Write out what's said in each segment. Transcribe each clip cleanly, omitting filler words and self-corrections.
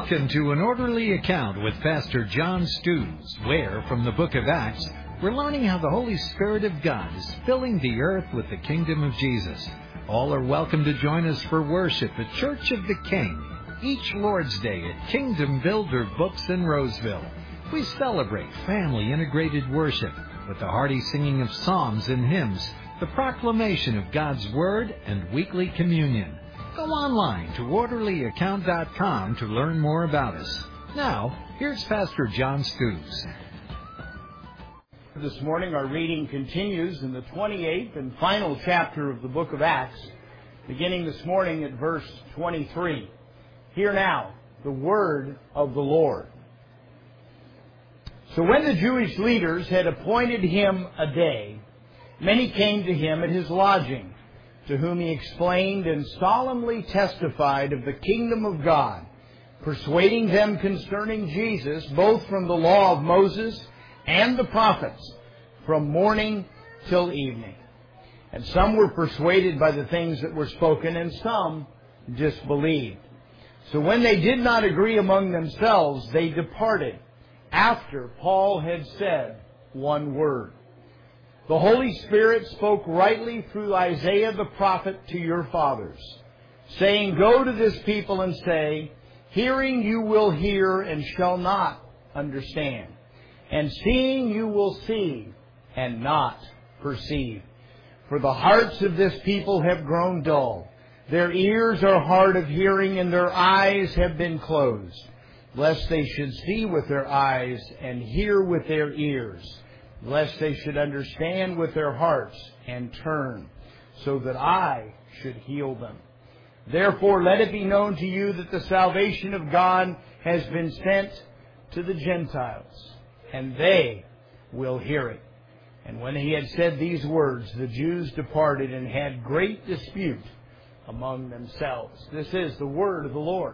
Welcome to An Orderly Account with Pastor John Stews, where, from the book of Acts, we're learning how the Holy Spirit of God is filling the earth with the kingdom of Jesus. All are welcome to join us for worship at Church of the King, each Lord's Day at Kingdom Builder Books in Roseville. We celebrate family-integrated worship with the hearty singing of psalms and hymns, the proclamation of God's Word, and weekly communion. Go online to orderlyaccount.com to learn more about us. Now, here's Pastor John Stews. This morning our reading continues in the 28th and final chapter of the book of Acts, beginning this morning at verse 23. Hear now the word of the Lord. So when the Jewish leaders had appointed him a day, many came to him at his lodging, to whom he explained and solemnly testified of the kingdom of God, persuading them concerning Jesus, both from the law of Moses and the prophets, from morning till evening. And some were persuaded by the things that were spoken, and some disbelieved. So when they did not agree among themselves, they departed, after Paul had said one word. The Holy Spirit spoke rightly through Isaiah the prophet to your fathers, saying, Go to this people and say, Hearing you will hear and shall not understand, and seeing you will see and not perceive. For the hearts of this people have grown dull. Their ears are hard of hearing, and their eyes have been closed, lest they should see with their eyes and hear with their ears, lest they should understand with their hearts and turn, so that I should heal them. Therefore let it be known to you that the salvation of God has been sent to the Gentiles, and they will hear it. And when he had said these words, the Jews departed and had great dispute among themselves. This is the word of the Lord.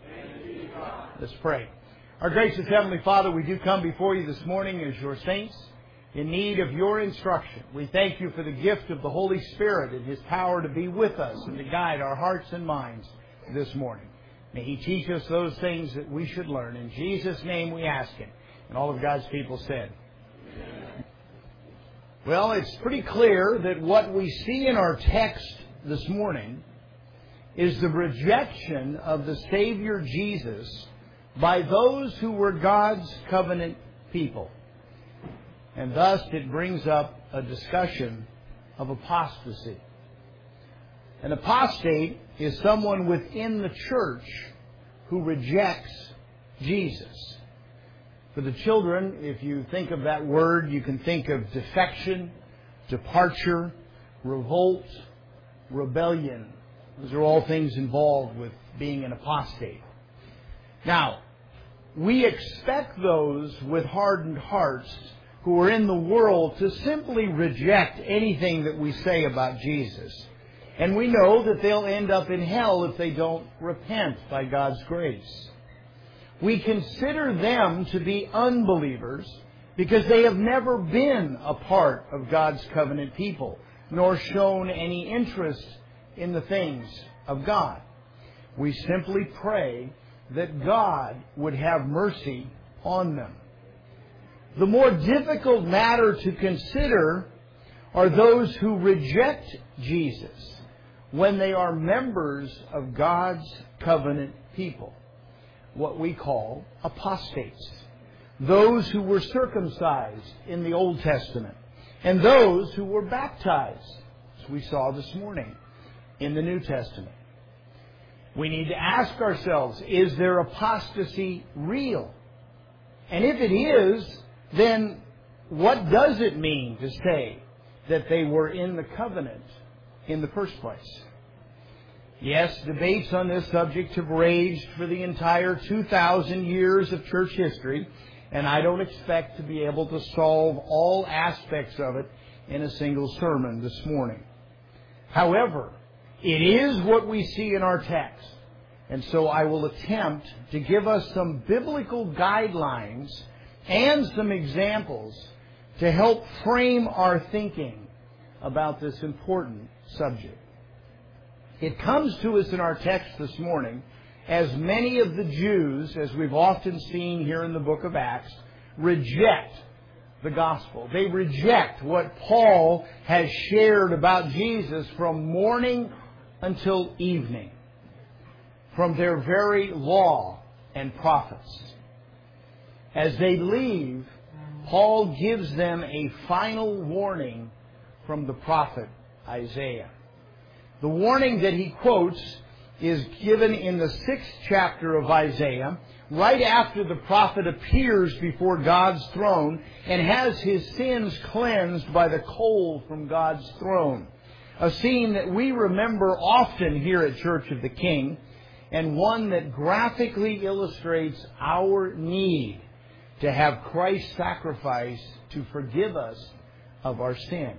Let's pray. Our gracious Heavenly Father, we do come before you this morning as your saints, in need of your instruction. We thank you for the gift of the Holy Spirit and His power to be with us and to guide our hearts and minds this morning. May He teach us those things that we should learn. In Jesus' name we ask Him. And all of God's people said, Amen. Well, it's pretty clear that what we see in our text this morning is the rejection of the Savior Jesus by those who were God's covenant people. And thus it brings up a discussion of apostasy. An apostate is someone within the church who rejects Jesus. For the children, if you think of that word, you can think of defection, departure, revolt, rebellion. Those are all things involved with being an apostate. Now, we expect those with hardened hearts who are in the world to simply reject anything that we say about Jesus. And we know that they'll end up in hell if they don't repent by God's grace. We consider them to be unbelievers because they have never been a part of God's covenant people, nor shown any interest in the things of God. We simply pray that God would have mercy on them. The more difficult matter to consider are those who reject Jesus when they are members of God's covenant people, what we call apostates. Those who were circumcised in the Old Testament, and those who were baptized, as we saw this morning, in the New Testament. We need to ask ourselves, is their apostasy real? And if it is, then what does it mean to say that they were in the covenant in the first place? Yes, debates on this subject have raged for the entire 2,000 years of church history, and I don't expect to be able to solve all aspects of it in a single sermon this morning. However, it is what we see in our text, and so I will attempt to give us some biblical guidelines and some examples to help frame our thinking about this important subject. It comes to us in our text this morning as many of the Jews, as we've often seen here in the book of Acts, reject the gospel. They reject what Paul has shared about Jesus from morning until evening, from their very law and prophets. As they leave, Paul gives them a final warning from the prophet Isaiah. The warning that he quotes is given in the 6th chapter of Isaiah, right after the prophet appears before God's throne and has his sins cleansed by the coal from God's throne. A scene that we remember often here at Church of the King, and one that graphically illustrates our need to have Christ's sacrifice to forgive us of our sin.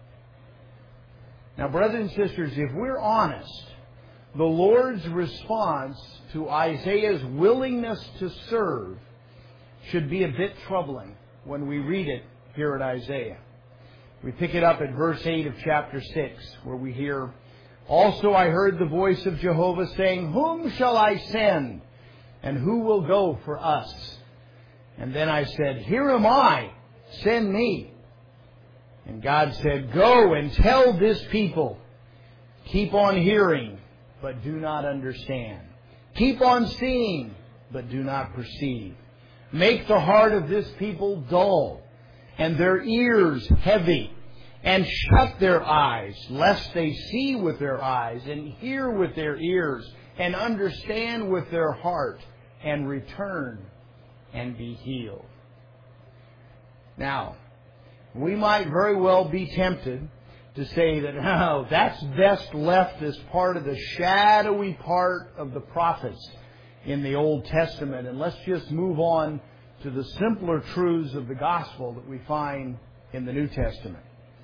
Now, brothers and sisters, if we're honest, the Lord's response to Isaiah's willingness to serve should be a bit troubling when we read it here at Isaiah. We pick it up at verse 8 of chapter 6, where we hear, "Also I heard the voice of Jehovah saying, 'Whom shall I send? And who will go for us?' And then I said, 'Here am I, send me.' And God said, 'Go and tell this people, keep on hearing, but do not understand. Keep on seeing, but do not perceive. Make the heart of this people dull, and their ears heavy, and shut their eyes, lest they see with their eyes, and hear with their ears, and understand with their heart, and return and be healed.'" Now, we might very well be tempted to say that, no, that's best left as part of the shadowy part of the prophets in the Old Testament, and let's just move on to the simpler truths of the gospel that we find in the New Testament.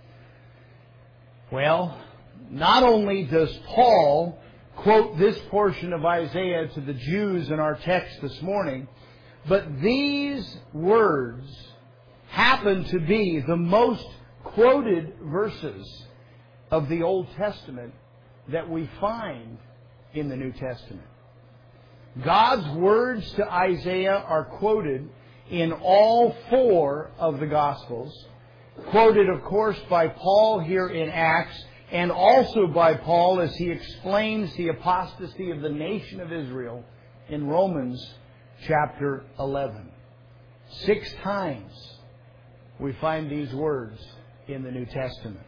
Well, not only does Paul quote this portion of Isaiah to the Jews in our text this morning, but these words happen to be the most quoted verses of the Old Testament that we find in the New Testament. God's words to Isaiah are quoted in all 4 of the Gospels, quoted, of course, by Paul here in Acts, and also by Paul as he explains the apostasy of the nation of Israel in Romans chapter 11. 6 times we find these words in the New Testament.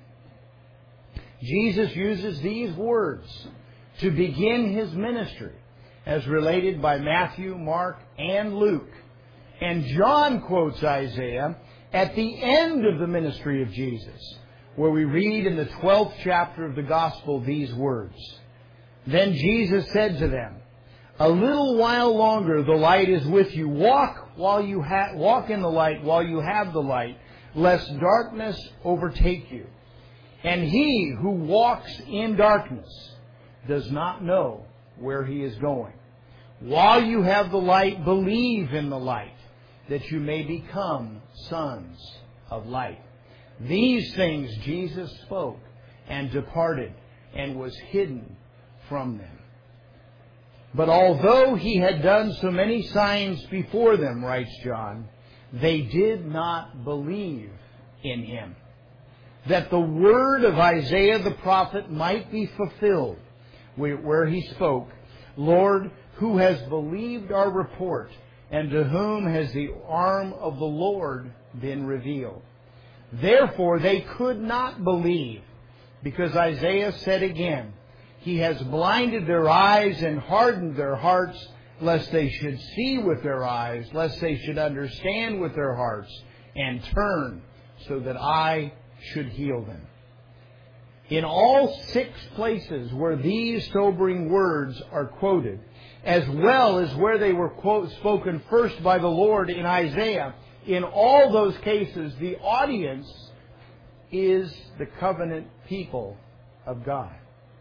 Jesus uses these words to begin His ministry as related by Matthew, Mark, and Luke. And John quotes Isaiah at the end of the ministry of Jesus, where we read in the 12th chapter of the Gospel these words. "Then Jesus said to them, 'A little while longer the light is with you. Walk in the light while you have the light, lest darkness overtake you. And he who walks in darkness does not know where he is going. While you have the light, believe in the light, that you may become sons of light.' These things Jesus spoke and departed and was hidden from them. But although He had done so many signs before them," writes John, "they did not believe in Him, that the word of Isaiah the prophet might be fulfilled, where he spoke, 'Lord, who has believed our report, and to whom has the arm of the Lord been revealed?' Therefore they could not believe, because Isaiah said again, 'He has blinded their eyes and hardened their hearts, lest they should see with their eyes, lest they should understand with their hearts, and turn, so that I should heal them.'" In all 6 places where these sobering words are quoted, as well as where they were spoken first by the Lord in Isaiah, in all those cases, the audience is the covenant people of God.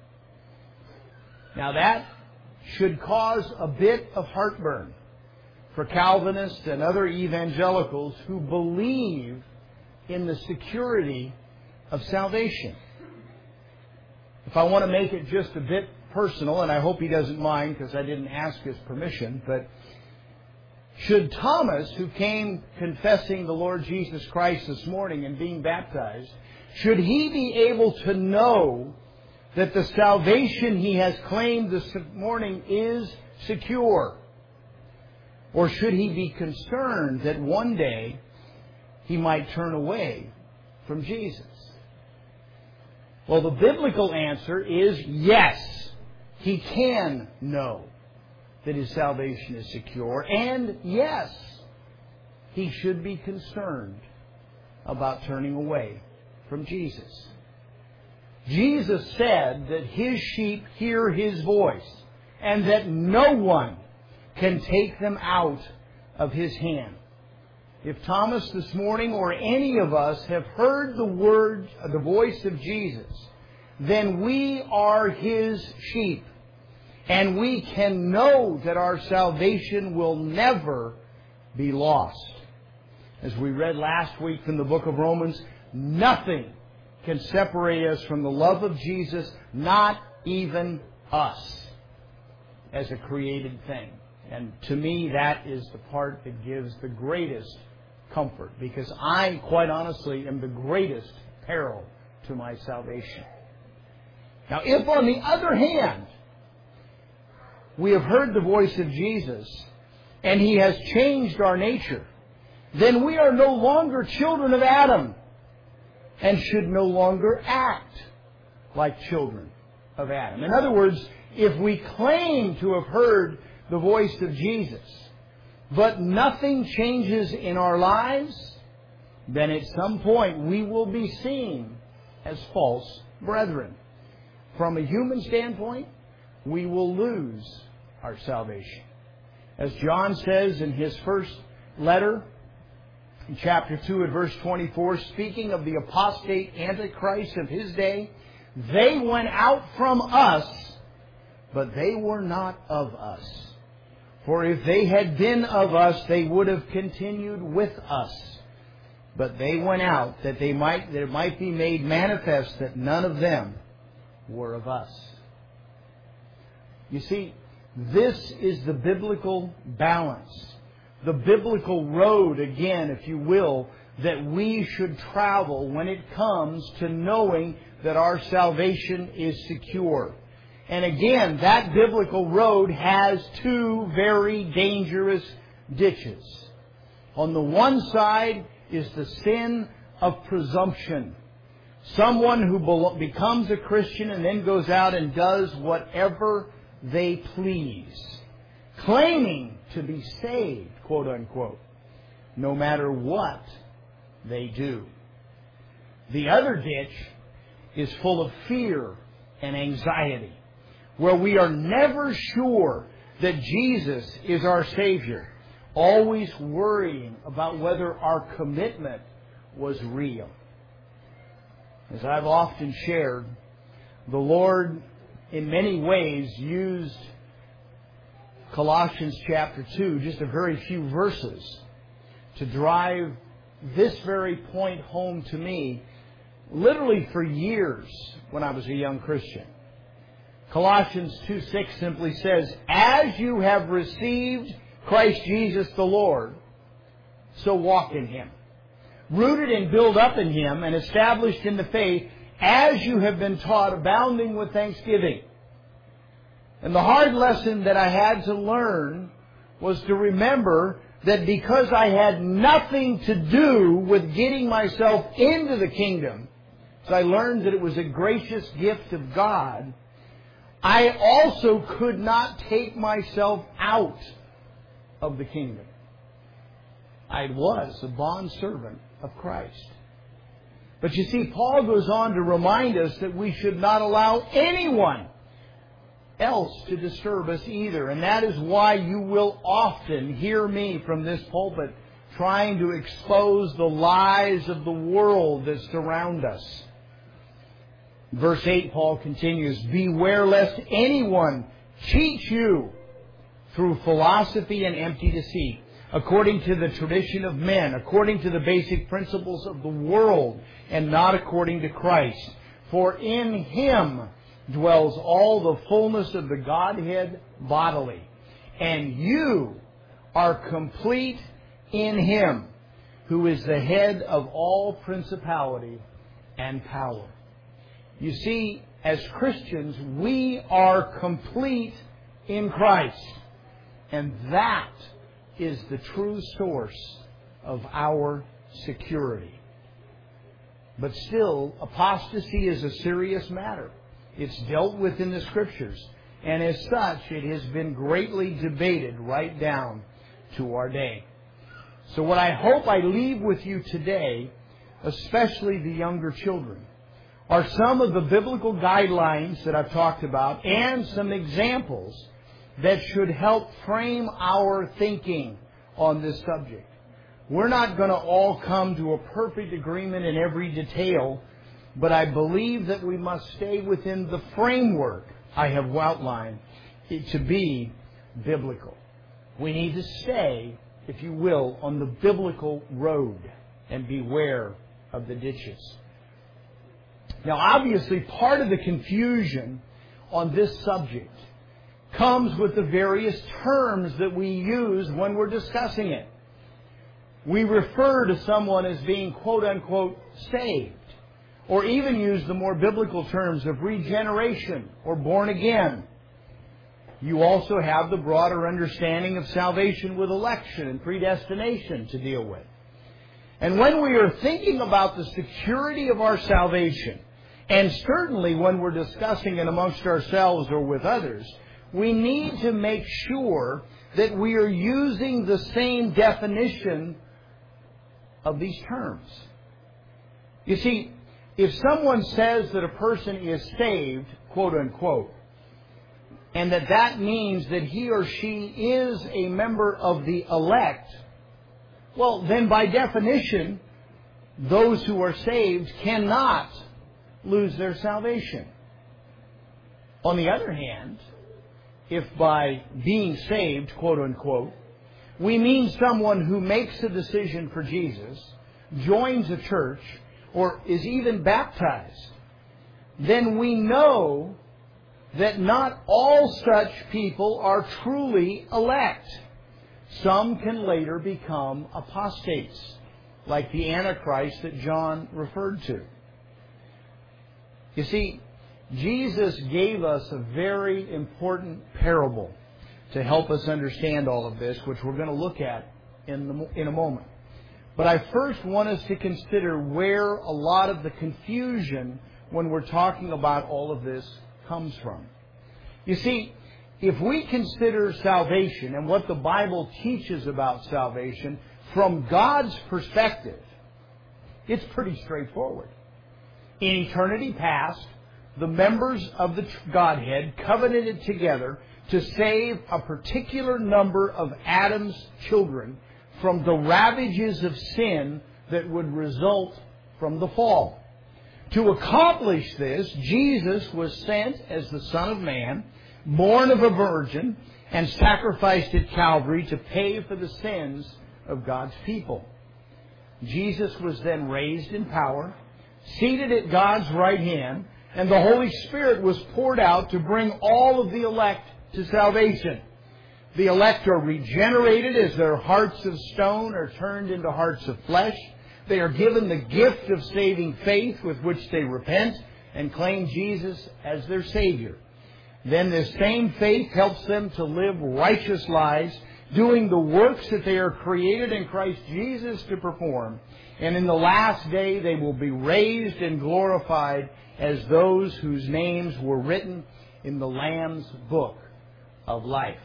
Now that should cause a bit of heartburn for Calvinists and other evangelicals who believe in the security of salvation. If I want to make it just a bit personal, and I hope he doesn't mind because I didn't ask his permission, but should Thomas, who came confessing the Lord Jesus Christ this morning and being baptized, should he be able to know that the salvation he has claimed this morning is secure? Or should he be concerned that one day he might turn away from Jesus? Well, the biblical answer is yes. He can know that his salvation is secure. And yes, he should be concerned about turning away from Jesus. Jesus said that his sheep hear his voice and that no one can take them out of his hand. If Thomas this morning or any of us have heard the voice of Jesus, then we are his sheep. And we can know that our salvation will never be lost. As we read last week from the book of Romans, nothing can separate us from the love of Jesus, not even us as a created thing. And to me, that is the part that gives the greatest comfort, because I, quite honestly, am the greatest peril to my salvation. Now, if on the other hand, we have heard the voice of Jesus and he has changed our nature, then we are no longer children of Adam and should no longer act like children of Adam. In other words, if we claim to have heard the voice of Jesus, but nothing changes in our lives, then at some point we will be seen as false brethren. From a human standpoint, we will lose our salvation. As John says in his first letter, in chapter 2 at verse 24, speaking of the apostate Antichrist of his day, they went out from us, but they were not of us. For if they had been of us, they would have continued with us. But they went out that it might be made manifest that none of them were of us. You see, this is the biblical balance, the biblical road, again, if you will, that we should travel when it comes to knowing that our salvation is secure. And again, that biblical road has two very dangerous ditches. On the one side is the sin of presumption. Someone who becomes a Christian and then goes out and does whatever they please, claiming to be saved, quote unquote, no matter what they do. The other ditch is full of fear and anxiety, where we are never sure that Jesus is our Savior, always worrying about whether our commitment was real. As I've often shared, the Lord in many ways used Colossians chapter 2, just a very few verses, to drive this very point home to me, literally for years when I was a young Christian. Colossians 2:6 simply says, as you have received Christ Jesus the Lord, so walk in Him. Rooted and built up in Him and established in the faith, as you have been taught, abounding with thanksgiving. And the hard lesson that I had to learn was to remember that because I had nothing to do with getting myself into the kingdom, so I learned that it was a gracious gift of God, I also could not take myself out of the kingdom. I was a bondservant of Christ. But you see, Paul goes on to remind us that we should not allow anyone else to disturb us either. And that is why you will often hear me from this pulpit trying to expose the lies of the world that surround us. Verse 8, Paul continues, beware lest anyone cheat you through philosophy and empty deceit, according to the tradition of men, according to the basic principles of the world, and not according to Christ. For in Him dwells all the fullness of the Godhead bodily. And you are complete in Him, who is the head of all principality and power. You see, as Christians, we are complete in Christ. And that is the true source of our security. But still, apostasy is a serious matter. It's dealt with in the Scriptures. And as such, it has been greatly debated right down to our day. So what I hope I leave with you today, especially the younger children, are some of the biblical guidelines that I've talked about and some examples that should help frame our thinking on this subject. We're not going to all come to a perfect agreement in every detail, but I believe that we must stay within the framework I have outlined to be biblical. We need to stay, if you will, on the biblical road and beware of the ditches. Now, obviously, part of the confusion on this subject comes with the various terms that we use when we're discussing it. We refer to someone as being, quote-unquote, saved, or even use the more biblical terms of regeneration or born again. You also have the broader understanding of salvation with election and predestination to deal with. And when we are thinking about the security of our salvation, and certainly when we're discussing it amongst ourselves or with others, we need to make sure that we are using the same definition of these terms. You see, if someone says that a person is saved, quote unquote, and that means that he or she is a member of the elect, well, then by definition, those who are saved cannot lose their salvation. On the other hand, if by being saved, quote unquote, we mean someone who makes a decision for Jesus, joins a church, or is even baptized, then we know that not all such people are truly elect. Some can later become apostates, like the Antichrist that John referred to. You see, Jesus gave us a very important parable to help us understand all of this, which we're going to look at in a moment. But I first want us to consider where a lot of the confusion when we're talking about all of this comes from. You see, if we consider salvation and what the Bible teaches about salvation from God's perspective, it's pretty straightforward. In eternity past, the members of the Godhead covenanted together to save a particular number of Adam's children from the ravages of sin that would result from the fall. To accomplish this, Jesus was sent as the Son of Man, born of a virgin, and sacrificed at Calvary to pay for the sins of God's people. Jesus was then raised in power, seated at God's right hand, and the Holy Spirit was poured out to bring all of the elect to salvation. The elect are regenerated as their hearts of stone are turned into hearts of flesh. They are given the gift of saving faith with which they repent and claim Jesus as their Savior. Then this same faith helps them to live righteous lives, doing the works that they are created in Christ Jesus to perform. And in the last day they will be raised and glorified as those whose names were written in the Lamb's book of life.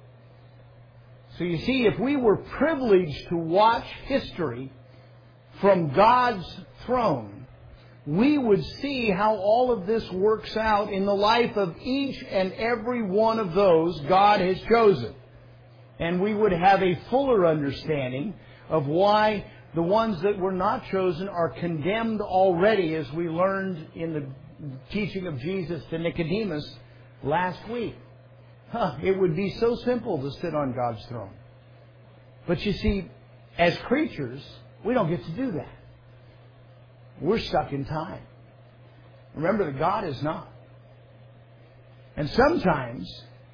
So you see, if we were privileged to watch history from God's throne, we would see how all of this works out in the life of each and every one of those God has chosen. And we would have a fuller understanding of why the ones that were not chosen are condemned already, as we learned in the teaching of Jesus to Nicodemus last week. It would be so simple to sit on God's throne. But you see, as creatures, we don't get to do that. We're stuck in time. Remember that God is not. And sometimes,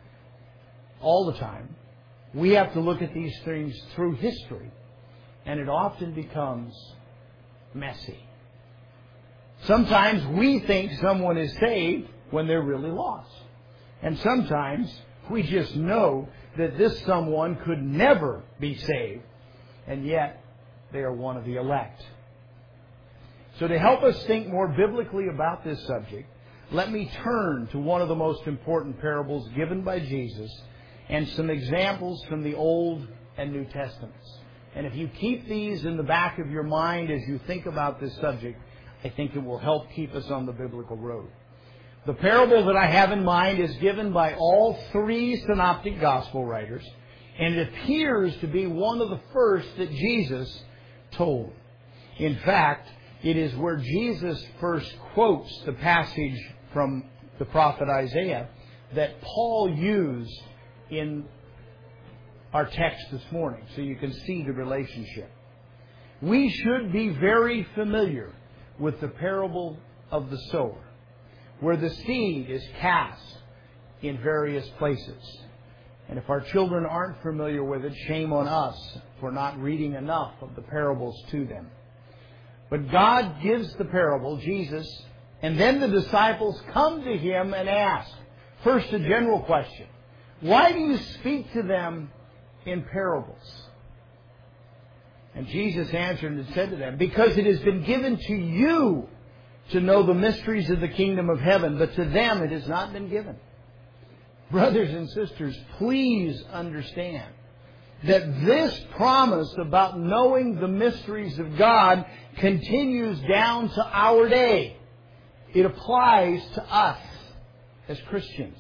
all the time, we have to look at these things through history, and it often becomes messy. Sometimes we think someone is saved when they're really lost. And sometimes we just know that this someone could never be saved, and yet they are one of the elect. So to help us think more biblically about this subject, let me turn to one of the most important parables given by Jesus and some examples from the Old and New Testaments. And if you keep these in the back of your mind as you think about this subject, I think it will help keep us on the biblical road. The parable that I have in mind is given by all three synoptic gospel writers, and it appears to be one of the first that Jesus told. In fact, it is where Jesus first quotes the passage from the prophet Isaiah that Paul used in our text this morning, so you can see the relationship. We should be very familiar with the parable of the sower, where the seed is cast in various places. And if our children aren't familiar with it, shame on us for not reading enough of the parables to them. But God gives the parable, Jesus, and then the disciples come to Him and ask, first a general question, why do you speak to them in parables? And Jesus answered and said to them, because it has been given to you to know the mysteries of the kingdom of heaven, but to them it has not been given. Brothers and sisters, please understand that this promise about knowing the mysteries of God continues down to our day. It applies to us as Christians.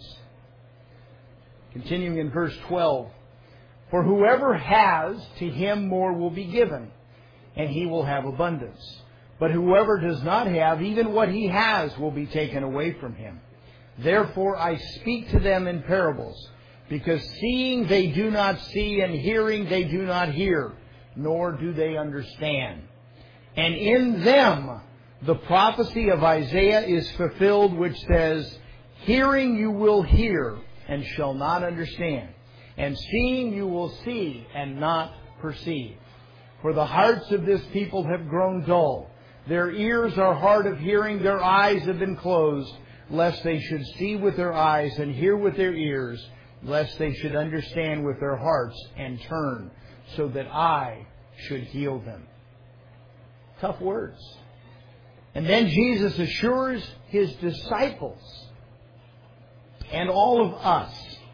Continuing in verse 12, for whoever has, to him more will be given, and he will have abundance. But whoever does not have, even what he has will be taken away from him. Therefore I speak to them in parables, because seeing they do not see, and hearing they do not hear, nor do they understand. And in them the prophecy of Isaiah is fulfilled, which says, hearing you will hear, and shall not understand. And seeing you will see, and not perceive. For the hearts of this people have grown dull. Their ears are hard of hearing, their eyes have been closed, lest they should see with their eyes and hear with their ears, lest they should understand with their hearts and turn, so that I should heal them. Tough words. And then Jesus assures His disciples and all of us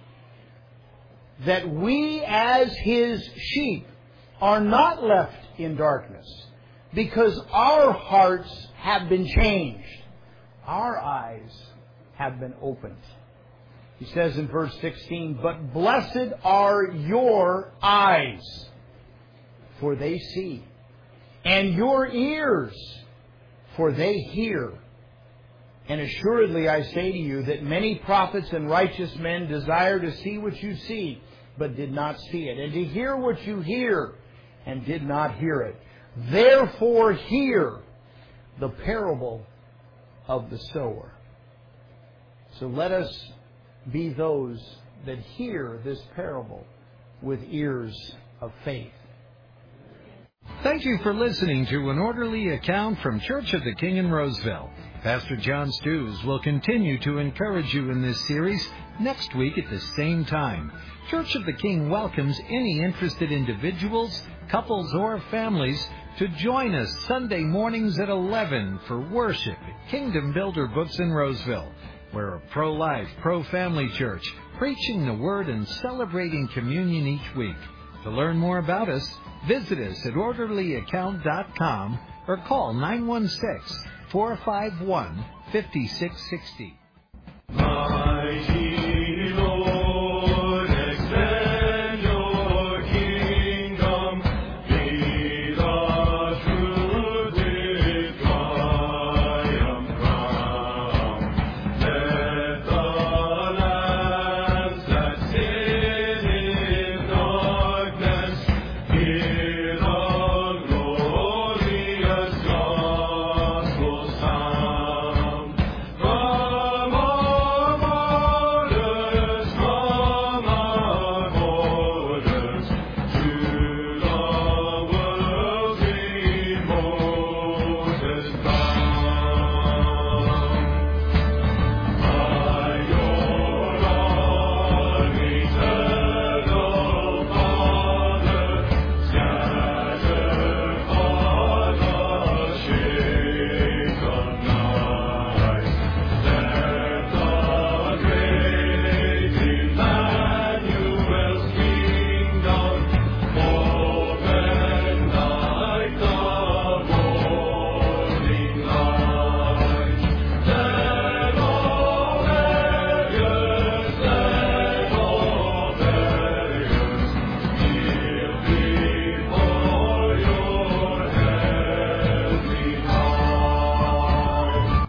that we as His sheep are not left in darkness, because our hearts have been changed. Our eyes have been opened. He says in verse 16, but blessed are your eyes, for they see, and your ears, for they hear. And assuredly I say to you that many prophets and righteous men desire to see what you see, but did not see it, and to hear what you hear, and did not hear it. Therefore hear the parable of the sower. So let us be those that hear this parable with ears of faith. Thank you for listening to An Orderly Account from Church of the King in Roseville. Pastor John Stews will continue to encourage you in this series next week at the same time. Church of the King welcomes any interested individuals, couples, or families to join us Sunday mornings at 11 for worship at Kingdom Builder Books in Roseville. We're a pro-life, pro-family church, preaching the Word and celebrating communion each week. To learn more about us, visit us at orderlyaccount.com or call 916-451-5660.